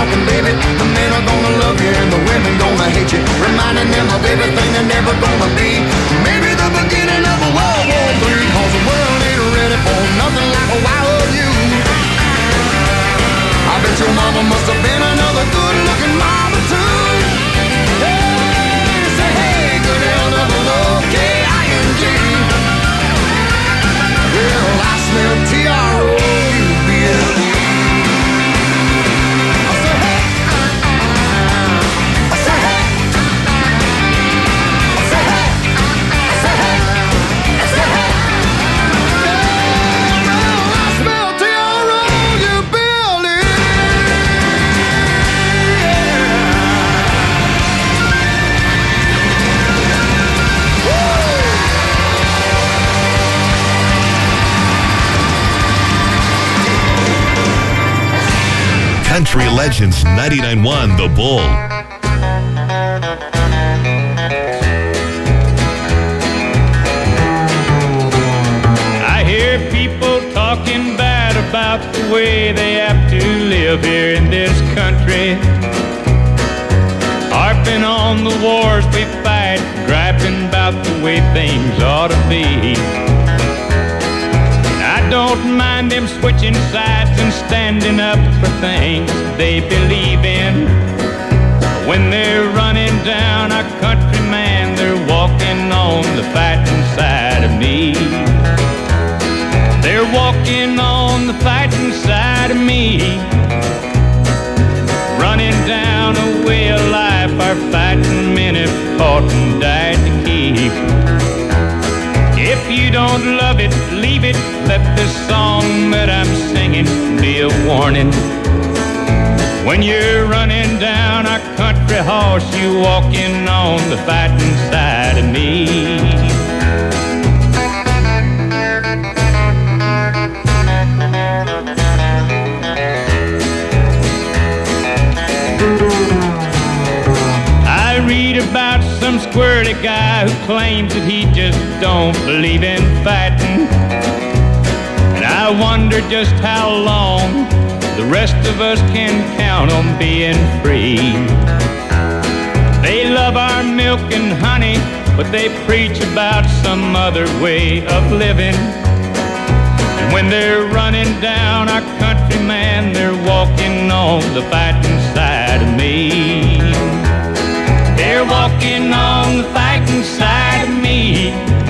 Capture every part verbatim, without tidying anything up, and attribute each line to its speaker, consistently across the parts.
Speaker 1: talking, baby. The men are gonna love you and the women gonna hate you, reminding them of everything they're never gonna be. Maybe the beginning of a World War Three, cause the world ain't ready for nothing like a wild you. I bet your mama must have been another good-looking mama too. Hey, say hey, good L double O K I N G. Well, I smell T R O U B L E. I say hey, I say hey, I say hey, I say hey, I say hey. Well, I smell T R O U B L E.
Speaker 2: Country Legends ninety-nine point one The Bull.
Speaker 3: I hear people talking bad about the way they have to live here in this country, harping on the wars we fight, griping about the way things ought to be. I don't mind them switching sides and standing up for things they believe in. When they're running down our country, man, they're walking on the fighting side of me. They're walking on the fighting side of me, running down a way of life our fighting men have fought and died to keep. If you don't love it, leave it. Let this song that I'm singing be a warning. When you're running down our country horse, you walking on the fighting side of me. I read about some squirrely guy who claims that he just don't believe in fighting, and I wonder just how long the rest of us can count on being free. They love our milk and honey, but they preach about some other way of living. And when they're running down our country, man, they're walking on the fighting side of me. They're walking on the fighting side of me,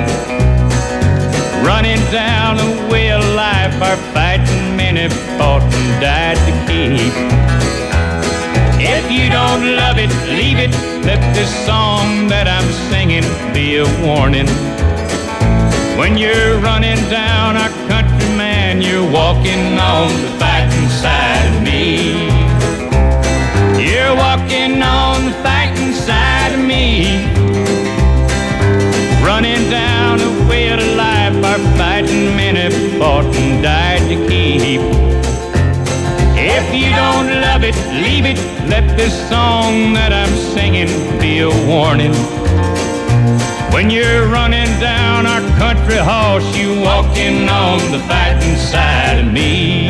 Speaker 3: running down a way of life our fighting men have fought and died to keep. If you don't love it, leave it. Let this song that I'm singing be a warning. When you're running down our country, man, you're walking on the fighting side of me. You're walking on the fighting side of me, running down a way of life our fighting men have fought and died to keep. If you don't love it, leave it. Let this song that I'm singing be a warning. When you're running down our country horse, you walking on the fighting side of me.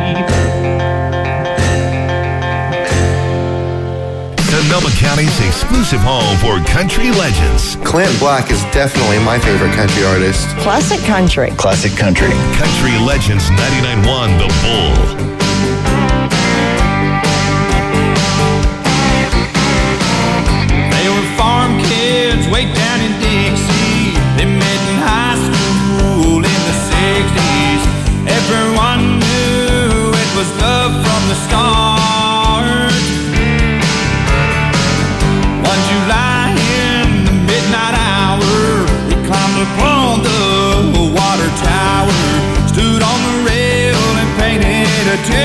Speaker 2: Sonoma County's exclusive home for country legends.
Speaker 4: Clint Black is definitely my favorite country artist.
Speaker 5: Classic country.
Speaker 6: Classic country.
Speaker 2: Country Legends ninety-nine point one The Bull.
Speaker 7: Farm kids way down in Dixie. They met in high school in the sixties. Everyone knew it was love from the start. One July in the midnight hour, he climbed upon the water tower, stood on the rail and painted a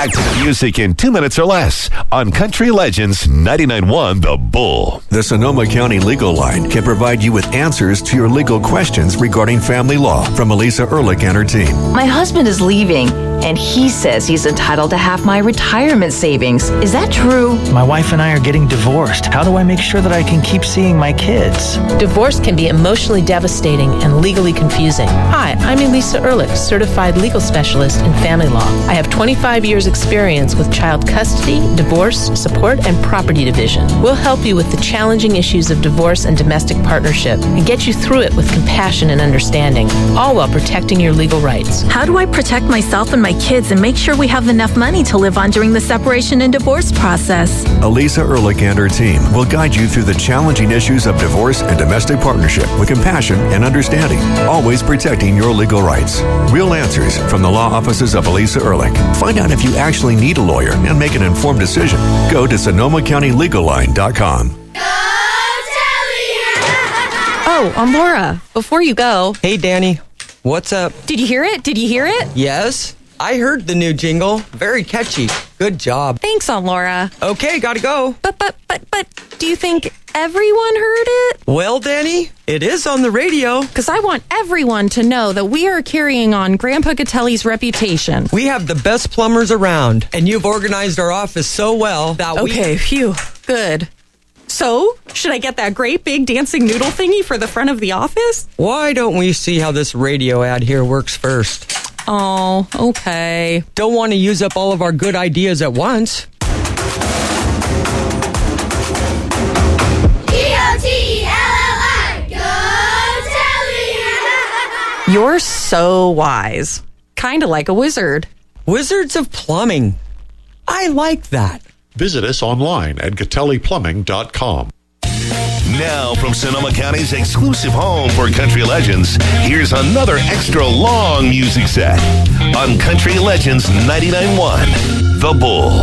Speaker 2: Back to the music in two minutes or less on Country Legends ninety-nine point one The Bull.
Speaker 5: The Sonoma County Legal Line can provide you with answers to your legal questions regarding family law from Elisa Ehrlich and her team.
Speaker 6: My husband is leaving, and he says he's entitled to half my retirement savings. Is that true?
Speaker 8: My wife and I are getting divorced. How do I make sure that I can keep seeing my kids?
Speaker 9: Divorce can be emotionally devastating and legally confusing. Hi, I'm Elisa Ehrlich, certified legal specialist in family law. I have twenty-five years experience with child custody, divorce, support, and property division. We'll help you with the challenging issues of divorce and domestic partnership and get you through it with compassion and understanding, all while protecting your legal rights.
Speaker 10: How do I protect myself and my kids and make sure we have enough money to live on during the separation and divorce process?
Speaker 5: Elisa Ehrlich and her team will guide you through the challenging issues of divorce and domestic partnership with compassion and understanding, always protecting your legal rights. Real answers from the law offices of Elisa Ehrlich. Find out if you actually need a lawyer and make an informed decision. Go to Sonoma County Legal Line dot com.
Speaker 11: Oh, I'm Laura. Before you go.
Speaker 12: Hey, Danny. What's up?
Speaker 11: Did you hear it? Did you hear it?
Speaker 12: Yes. I heard the new jingle. Very catchy. Good job.
Speaker 11: Thanks, Aunt Laura.
Speaker 12: Okay, gotta go.
Speaker 11: But, but, but, but, do you think everyone heard it?
Speaker 12: Well, Danny, it is on the radio.
Speaker 11: Because I want everyone to know that we are carrying on Grandpa Gatelli's reputation.
Speaker 12: We have the best plumbers around, and you've organized our office so well that we...
Speaker 11: Okay, phew. Good. So, should I get that great big dancing noodle thingy for the front of the office?
Speaker 12: Why don't we see how this radio ad here works first?
Speaker 11: Oh, okay.
Speaker 12: Don't want to use up all of our good ideas at once.
Speaker 13: G O T L L I, go Telly!
Speaker 11: You're so wise. Kind of like a wizard.
Speaker 12: Wizards of Plumbing. I like that.
Speaker 14: Visit us online at Gatelli Plumbing dot com.
Speaker 2: Now from Sonoma County's exclusive home for country legends, here's another extra long music set on Country Legends ninety-nine point one The Bull.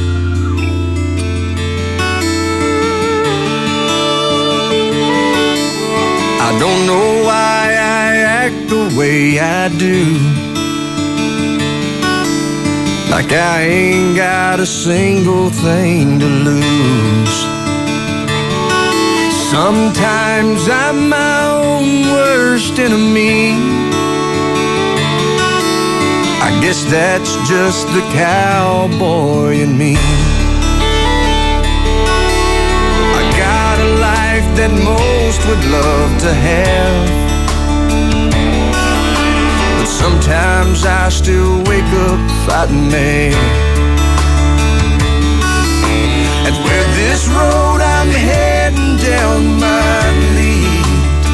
Speaker 1: I don't know why I act the way I do, like I ain't got a single thing to lose. Sometimes I'm my own worst enemy. I guess that's just the cowboy in me. I got a life that most would love to have, but sometimes I still wake up fighting mad. And where this road I'm heading down might lead,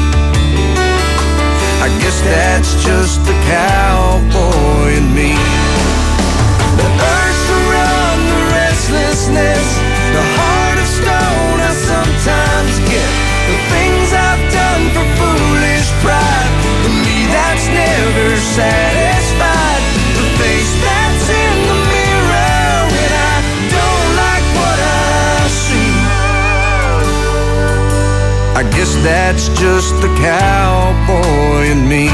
Speaker 1: I guess that's just the cowboy in me. The urge to run, the restlessness, the heart of stone I sometimes get, the things I've done for foolish pride, for me that's never satisfied, the face that's in the mirror when I don't like what I see. I guess that's just the cowboy in me.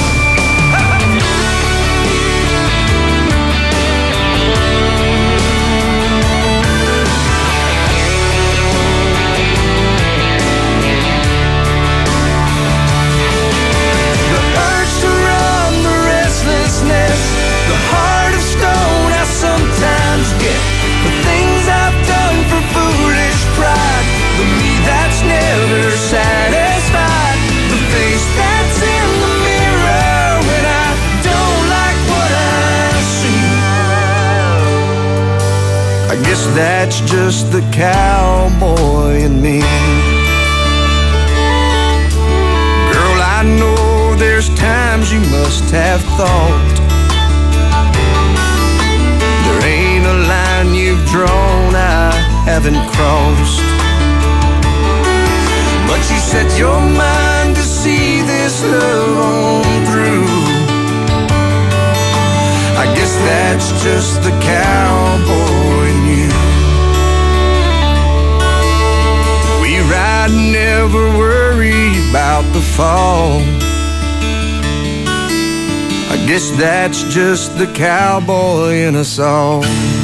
Speaker 1: The urge to run, the restlessness, the heart of stone I sometimes get, the things I've done for foolish pride, for me that's never satisfied, the face that's in the mirror when I don't like what I see. I guess that's just the cowboy in me. Girl, I know there's times you must have thought there ain't a line you've drawn I haven't crossed, but you set your mind to see this love on through. I guess that's just the cowboy in you. We ride, never worry about the fall. I Guess that's just the cowboy in us all.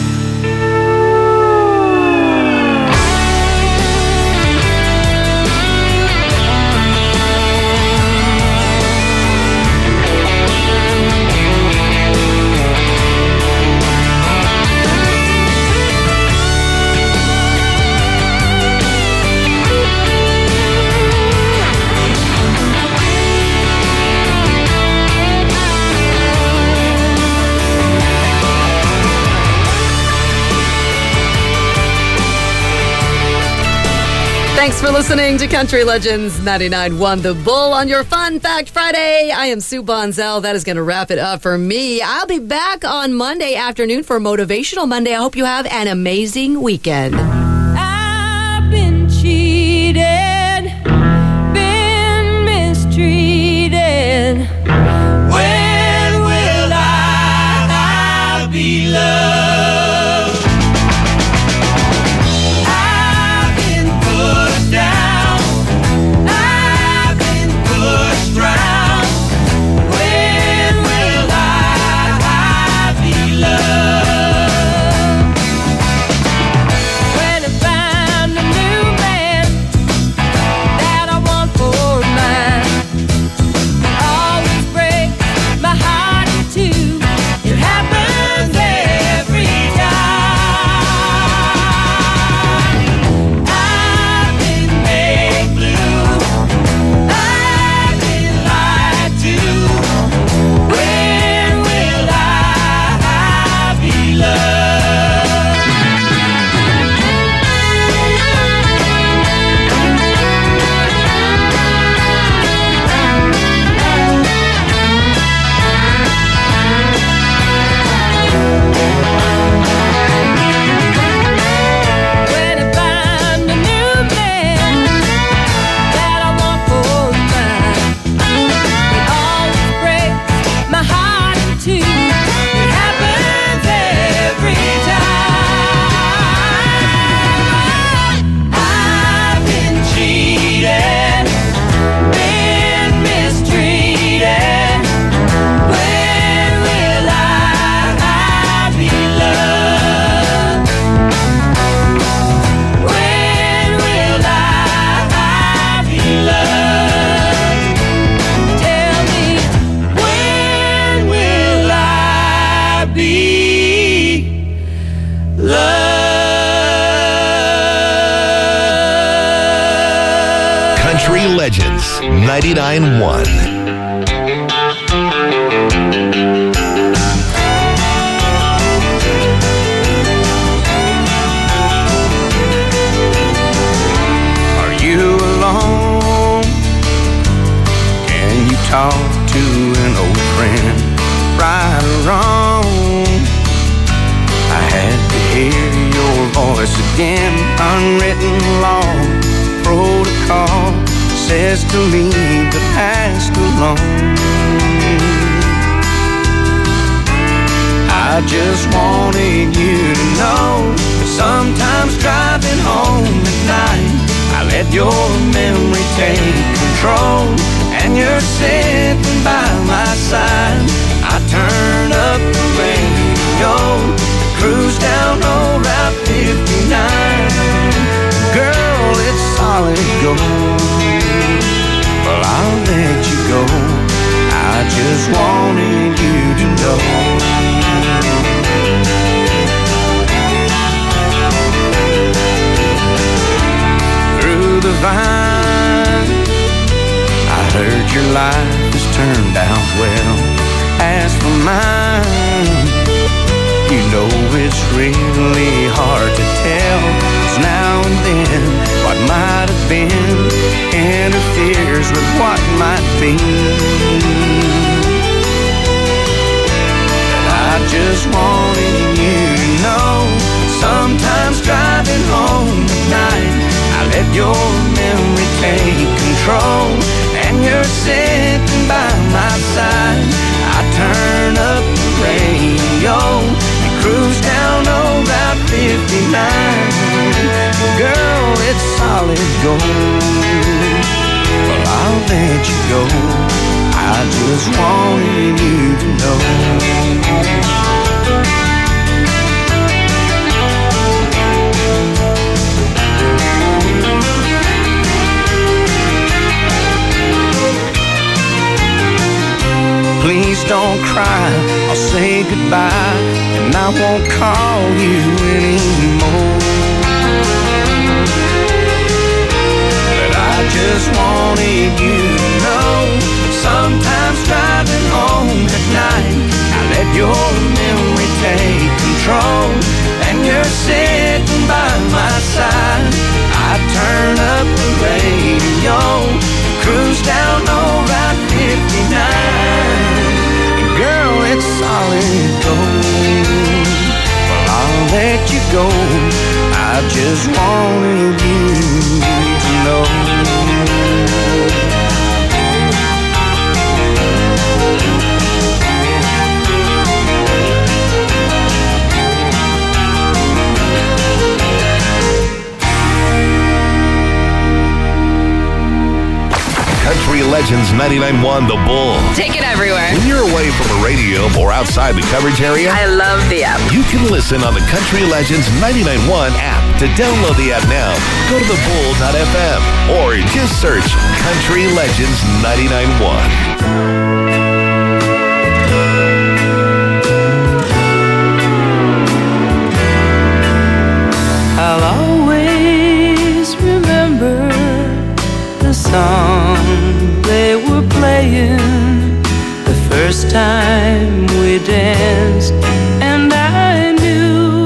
Speaker 15: Thanks for listening to Country Legends ninety-nine point one The Bull on your Fun Fact Friday. I am Sue Bonzel. That is going to wrap it up for me. I'll be back on Monday afternoon for Motivational Monday. I hope you have an amazing weekend.
Speaker 16: I've been cheated, been mistreated. When will I be loved?
Speaker 2: ninety-nine point one.
Speaker 1: Are you alone? Can you talk to an old friend? Right or wrong? I had to hear your voice again. Unwritten law, protocol says to leave the past alone. I just wanted you to know that sometimes driving home at night, I let your memory take control, and you're sitting by my side. I turn up the radio, cruise down old Route fifty-nine. Girl, it's solid gold. Well, I'll let you go. I just wanted you to know. Through the vine, I heard your life has turned out well. As for mine, you know it's really hard to tell. 'Cause now and then, what might have been interferes with what might be. But I just wanted you to know, sometimes driving home at night, I let your memory take control, and you're sitting by my side. I turn up the radio and cruise down old Route fifty-nine. Girl, it's solid gold. Well, I'll let you go. I
Speaker 7: I just wanted you to know. Please don't cry, I'll say goodbye, and I won't call you anymore. But I just wanted you to know, sometimes driving home at night, I let your memory take control, and you're sitting by my side. I turn up the radio, cruise down old Route fifty-nine. Girl, it's solid gold. Well, I'll let you go. I just wanted you to know.
Speaker 2: Country Legends ninety-nine point one The Bull.
Speaker 6: Take it everywhere.
Speaker 2: When you're away from the radio or outside the coverage area,
Speaker 6: I love the app.
Speaker 2: You can listen on the Country Legends ninety-nine point one app. To download the app now, go to the bull dot f m or just search Country Legends ninety-nine point one.
Speaker 16: I'll always remember the song they were playing the first time we danced, and I knew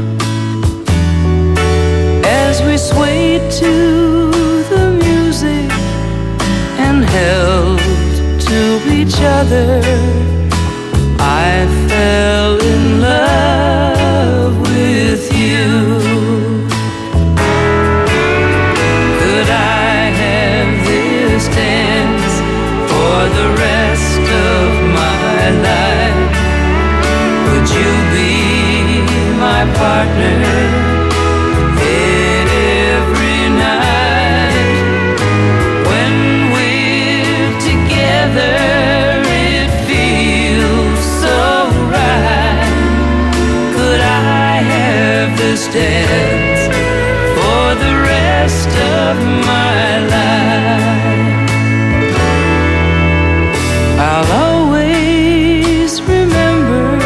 Speaker 16: as we swayed to the music and held to each other, I fell in love with you. Could I have this dance for the rest of my life? Would you be my partner every night? When we're together, it feels so right. Could I have this dance for the rest of my life? I'll always remember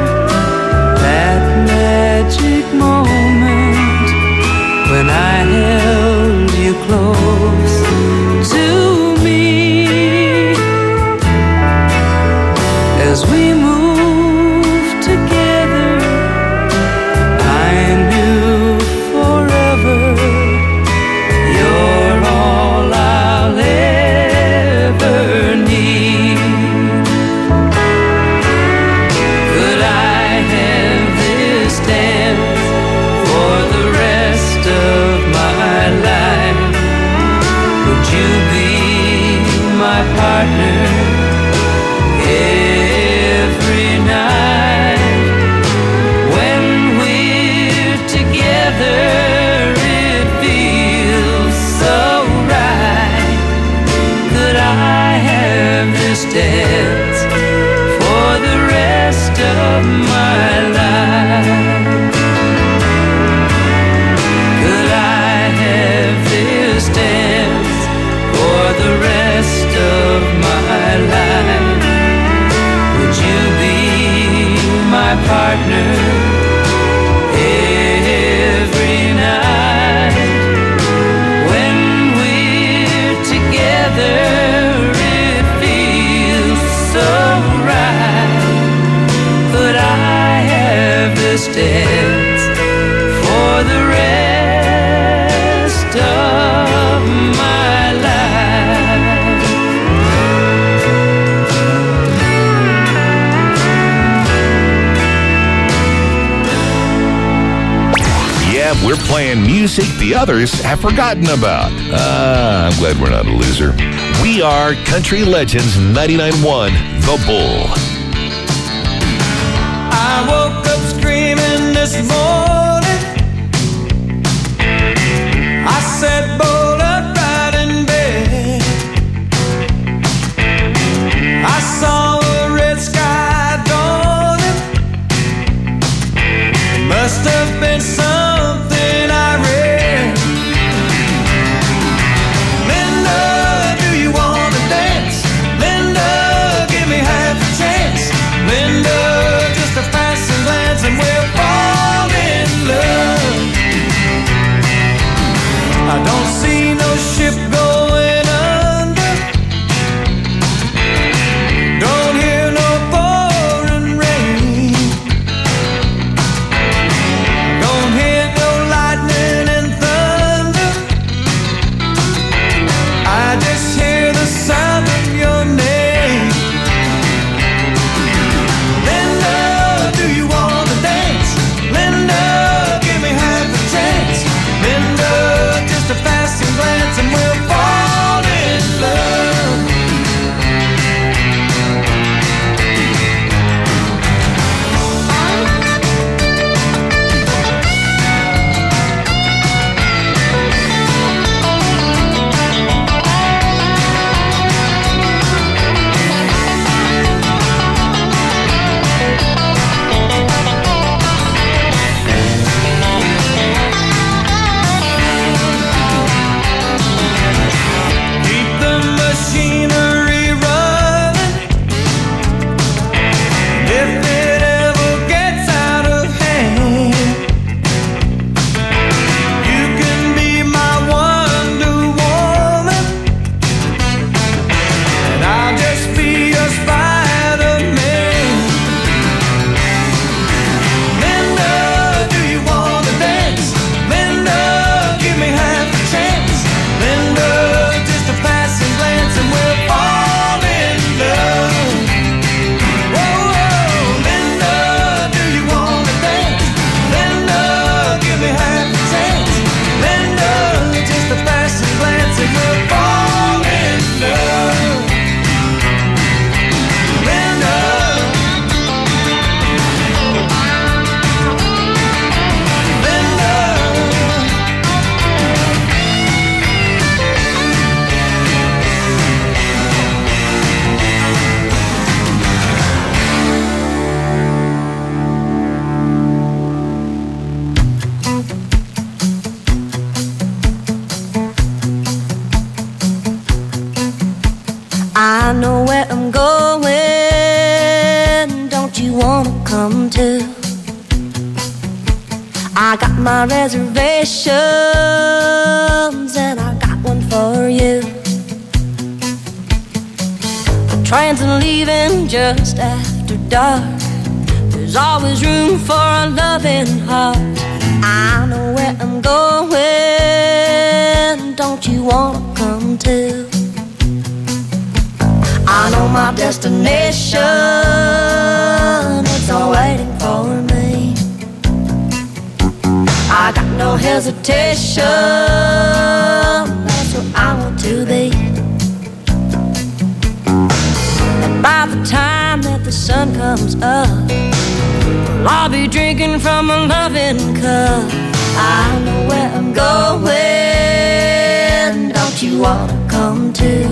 Speaker 16: that magic moment when I held you close to me. As we moved together, I knew forever you're all I'll ever need. Could I have this dance for the rest of my life? Would you be my partner every night? When we're together, it feels so right. Could I have this dance for the rest of my life? Could I have this dance for the rest of my life? Would you be my partner every night? When we're together, it feels so right. Could I have this dance for the rest of my life?
Speaker 2: Yeah, we're playing music the others have forgotten about. Ah, I'm glad we're not a loser. We are Country Legends ninety-nine point one The Bull.
Speaker 7: I woke up screaming this morning. I sat bolt upright in bed.
Speaker 17: come to. I got my reservations and I got one for you. The trains are leaving just after dark. There's always room for a loving heart. I know where I'm going. Don't you wanna come too? I know my destination. It's all waiting for me. I got no hesitation. That's where I want to be. And by the time that the sun comes up, well, I'll be drinking from a loving cup. I know where I'm going. Don't you wanna come too?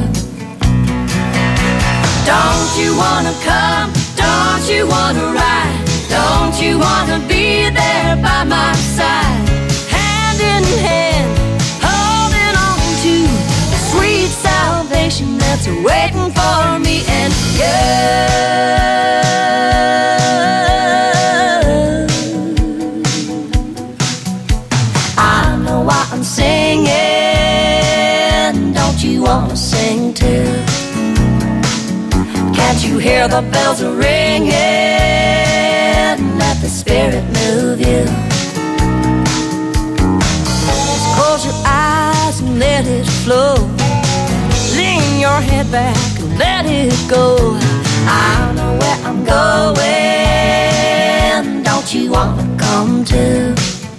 Speaker 17: Don't you wanna come? Don't you wanna ride? Don't you wanna be there by my side? Hand in hand, holding on to the sweet salvation that's waiting for me and you. I know why I'm singing. Don't you wanna sing too? Can't you hear the bells are ringing? Let the Spirit move you. Just close your eyes and let it flow. Lean your head back and let it go. I know where I'm going. Don't you wanna come too?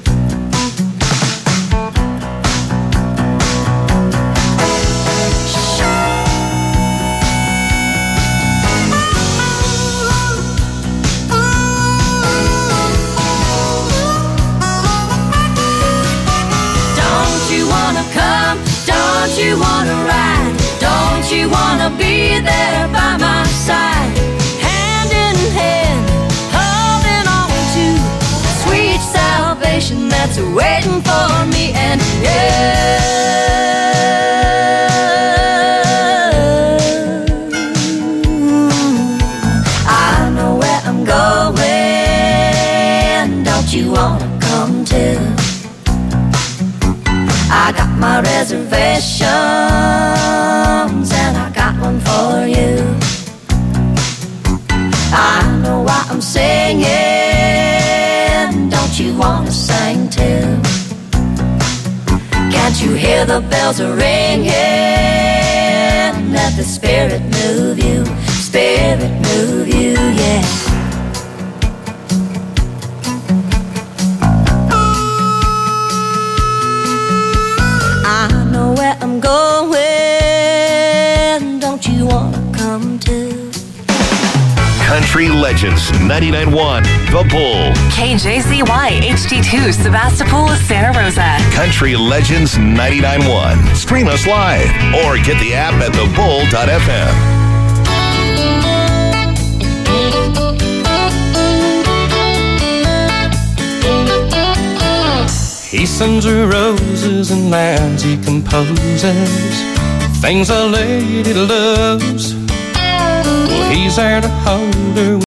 Speaker 17: Don't you wanna ride? Don't you wanna be there by my side? Hand in hand, holding on to sweet salvation that's waiting for me and you. I know where I'm going. Don't you wanna come too? I got my reservations and I got one for you. I know why I'm singing. Don't you wanna sing too? Can't you hear the bells are ringing? Let the Spirit move you. Spirit move you, yeah. I know where I'm going. Don't you wanna come too?
Speaker 2: Country Legends ninety-nine point one, The Bull.
Speaker 18: K J Z Y H D two, Sebastopol, Santa Rosa.
Speaker 2: Country Legends ninety-nine point one. Stream us live or get the app at the bull dot f m.
Speaker 19: He sends her roses and lines he composes, things a lady loves. Well, he's there to hold her